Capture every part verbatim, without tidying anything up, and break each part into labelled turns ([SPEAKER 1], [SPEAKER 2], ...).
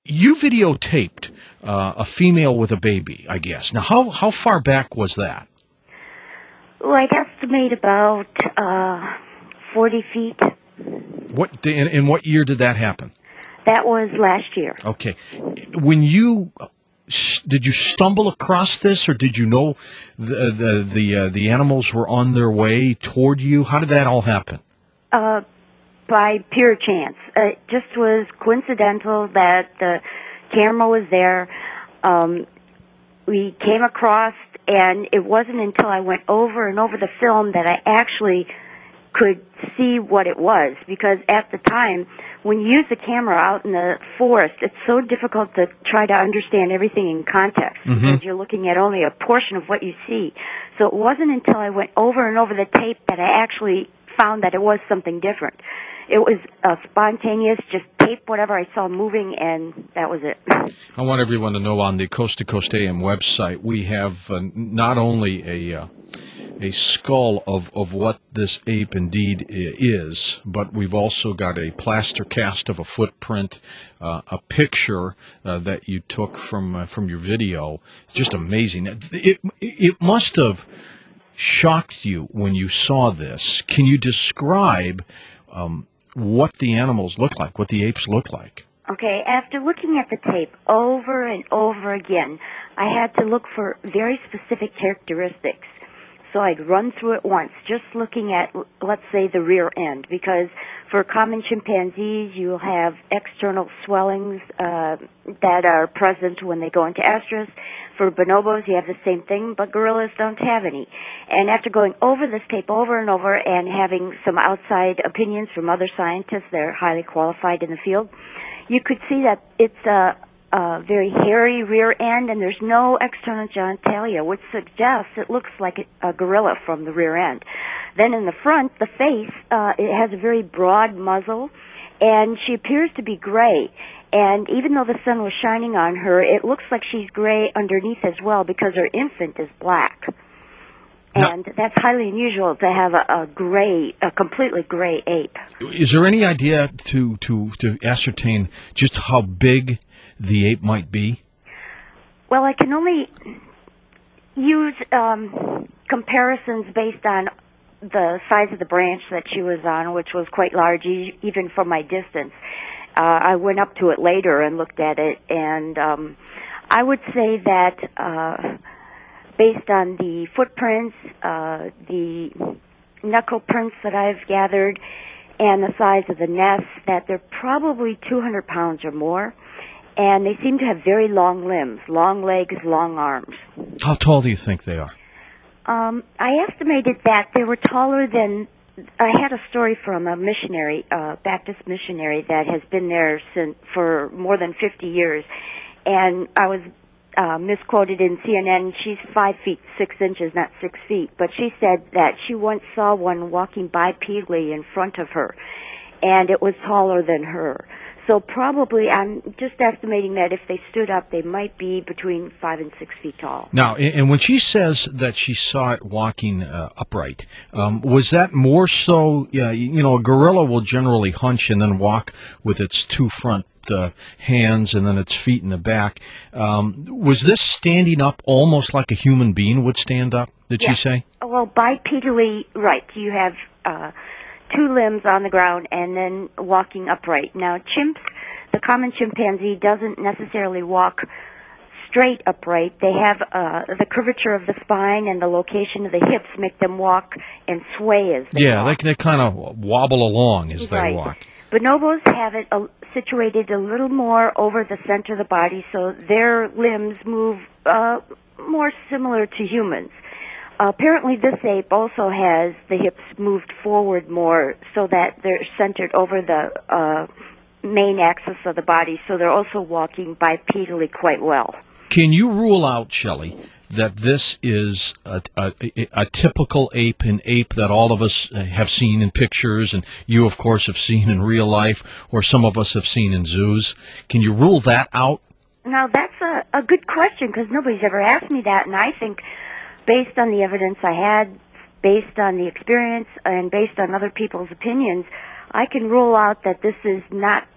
[SPEAKER 1] you videotaped uh, a female with a baby, I guess. Now, how, how far back was that?
[SPEAKER 2] Well, I'd estimate about uh, forty feet.
[SPEAKER 1] What in, in what year did that happen?
[SPEAKER 2] That was last year.
[SPEAKER 1] Okay. When you did you stumble across this, or did you know the the the, uh, the animals were on their way toward you? How did that all happen?
[SPEAKER 2] Uh, by pure chance. It just was coincidental that the camera was there. Um, we came across, and it wasn't until I went over and over the film that I actually could see what it was, because at the time, when you use the camera out in the forest, it's so difficult to try to understand everything in context, mm-hmm. because you're looking at only a portion of what you see. So it wasn't until I went over and over the tape that I actually found that it was something different. It was uh, spontaneous, just tape whatever I saw moving, and that was it.
[SPEAKER 1] I want everyone to know on the Coast to Coast A M website, we have uh, not only a uh, a skull of, of what this ape indeed is, but we've also got a plaster cast of a footprint, uh, a picture uh, that you took from uh, from your video. Just amazing. It, it must have shocked you when you saw this. Can you describe um, what the animals look like, what the apes look like?
[SPEAKER 2] Okay, after looking at the tape over and over again, I had to look for very specific characteristics. So I'd run through it once, just looking at, let's say, the rear end, because for common chimpanzees, you'll have external swellings uh, that are present when they go into estrus. For bonobos, you have the same thing, but gorillas don't have any. And after going over this tape over and over and having some outside opinions from other scientists that are highly qualified in the field, you could see that it's a Uh, very hairy rear end, and there's no external genitalia, which suggests it looks like a, a gorilla from the rear end. Then in the front, the face, uh, it has a very broad muzzle, and she appears to be gray. And even though the sun was shining on her, it looks like she's gray underneath as well, because her infant is black. And now, that's highly unusual to have a, a gray, a completely gray ape.
[SPEAKER 1] Is there any idea to, to, to ascertain just how big the ape might be?
[SPEAKER 2] Well, I can only use um, comparisons based on the size of the branch that she was on, which was quite large, e- even from my distance. Uh, I went up to it later and looked at it, and um, I would say that uh, based on the footprints, uh, the knuckle prints that I've gathered, and the size of the nest, that they're probably two hundred pounds or more. And they seem to have very long limbs, long legs, long arms.
[SPEAKER 1] How tall do you think they are?
[SPEAKER 2] Um, I estimated that they were taller than... I had a story from a missionary, uh, Baptist missionary, that has been there since, for more than fifty years. And I was uh, misquoted in C N N. She's five feet six inches, not six feet. But she said that she once saw one walking bipedally in front of her, and it was taller than her. So probably, I'm just estimating that if they stood up, they might be between five and six feet tall.
[SPEAKER 1] Now, and when she says that she saw it walking uh, upright, um, was that more so, uh, you know, a gorilla will generally hunch and then walk with its two front uh, hands and then its feet in the back. Um, was this standing up almost like a human being would stand up, did
[SPEAKER 2] yeah.
[SPEAKER 1] she say?
[SPEAKER 2] Well, bipedally, right. You have... Uh, two limbs on the ground and then walking upright. Now, chimps, the common chimpanzee doesn't necessarily walk straight upright. They have uh, the curvature of the spine and the location of the hips make them walk and sway as they
[SPEAKER 1] yeah,
[SPEAKER 2] walk.
[SPEAKER 1] they, they kind of wobble along as
[SPEAKER 2] right.
[SPEAKER 1] they walk.
[SPEAKER 2] Bonobos have it uh, situated a little more over the center of the body, so their limbs move uh, more similar to humans. Uh, apparently this ape also has the hips moved forward more so that they're centered over the uh, main axis of the body, so they're also walking bipedally quite well.
[SPEAKER 1] Can you rule out, Shelley, that this is a, a, a typical ape, an ape that all of us have seen in pictures, and you, of course, have seen in real life, or some of us have seen in zoos? Can you rule that out?
[SPEAKER 2] Now, that's a, a good question, because nobody's ever asked me that, and I think based on the evidence I had, based on the experience, and based on other people's opinions, I can rule out that this is not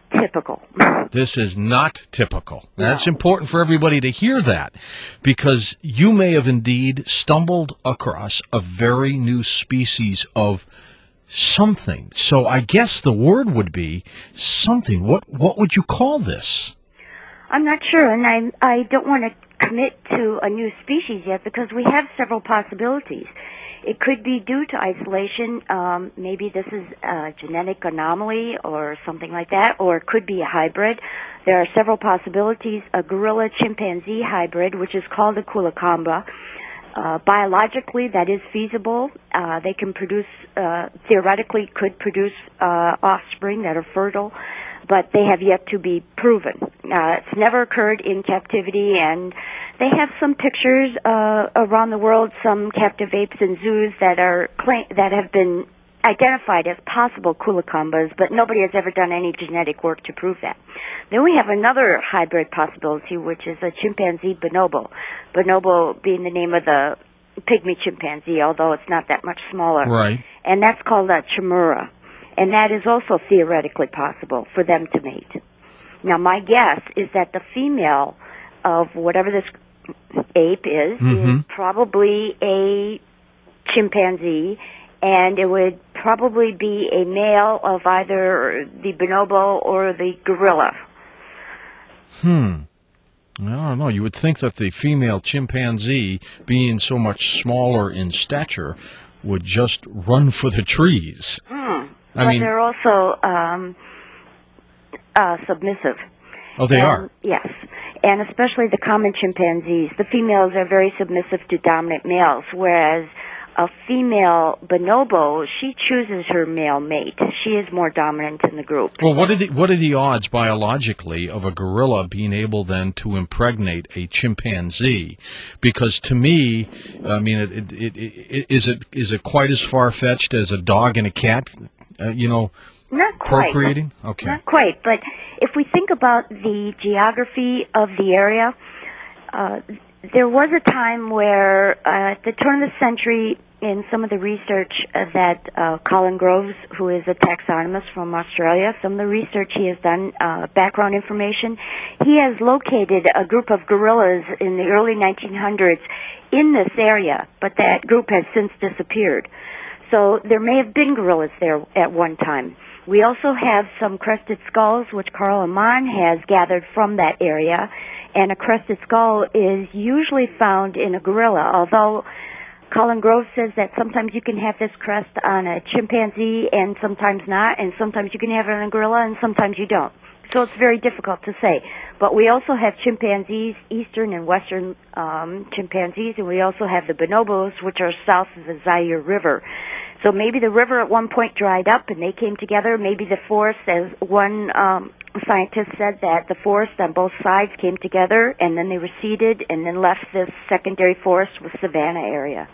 [SPEAKER 2] typical.
[SPEAKER 1] This is not typical. That's
[SPEAKER 2] No.
[SPEAKER 1] important for everybody to hear that, because you may have indeed stumbled across a very new species of something. So I guess the word would be something. What what would you call this?
[SPEAKER 2] I'm not sure, and I I don't want to commit to a new species yet because we have several possibilities. It could be due to isolation. Um, maybe this is a genetic anomaly or something like that, or it could be a hybrid. There are several possibilities. A gorilla-chimpanzee hybrid, which is called a kulakamba. Uh, biologically, that is feasible. Uh, they can produce, uh, theoretically, could produce uh, offspring that are fertile, but they have yet to be proven. Uh, it's never occurred in captivity, and they have some pictures uh, around the world, some captive apes in zoos that are claim- that have been identified as possible kulakambas, but nobody has ever done any genetic work to prove that. Then we have another hybrid possibility, which is a chimpanzee bonobo. Bonobo being the name of the pygmy chimpanzee, although it's not that much smaller.
[SPEAKER 1] Right.
[SPEAKER 2] And that's called a chimera. And that is also theoretically possible for them to mate. Now, my guess is that the female of whatever this ape is
[SPEAKER 1] Mhm.
[SPEAKER 2] is probably a chimpanzee, and it would probably be a male of either the bonobo or the gorilla.
[SPEAKER 1] Hmm. I don't know. You would think that the female chimpanzee, being so much smaller in stature, would just run for the trees.
[SPEAKER 2] Hmm.
[SPEAKER 1] I
[SPEAKER 2] but
[SPEAKER 1] mean-
[SPEAKER 2] they're also um, uh, submissive.
[SPEAKER 1] Oh, they
[SPEAKER 2] And-
[SPEAKER 1] are.
[SPEAKER 2] Yes, and especially the common chimpanzees. The females are very submissive to dominant males, whereas a female bonobo, she chooses her male mate. She is more dominant in the group.
[SPEAKER 1] Well, what are the what are the odds biologically of a gorilla being able then to impregnate a chimpanzee? Because to me, I mean, it, it, it, it, is it is it quite as far fetched as a dog and a cat? Uh, you know,
[SPEAKER 2] Not quite.
[SPEAKER 1] procreating. Okay.
[SPEAKER 2] Not quite, but if we think about the geography of the area, uh, there was a time where, uh, at the turn of the century, in some of the research uh, that uh, Colin Groves, who is a taxonomist from Australia, some of the research he has done, uh, background information, he has located a group of gorillas in the early nineteen hundreds in this area, but that group has since disappeared. So there may have been gorillas there at one time. We also have some crested skulls, which Carl Amon has gathered from that area, and a crested skull is usually found in a gorilla, although Colin Grove says that sometimes you can have this crest on a chimpanzee and sometimes not, and sometimes you can have it on a gorilla and sometimes you don't. So it's very difficult to say. But we also have chimpanzees, eastern and western um, chimpanzees, and we also have the bonobos, which are south of the Zaire River. So maybe the river at one point dried up and they came together. Maybe the forest, as one um, scientist said, that the forest on both sides came together and then they receded and then left this secondary forest with savanna area.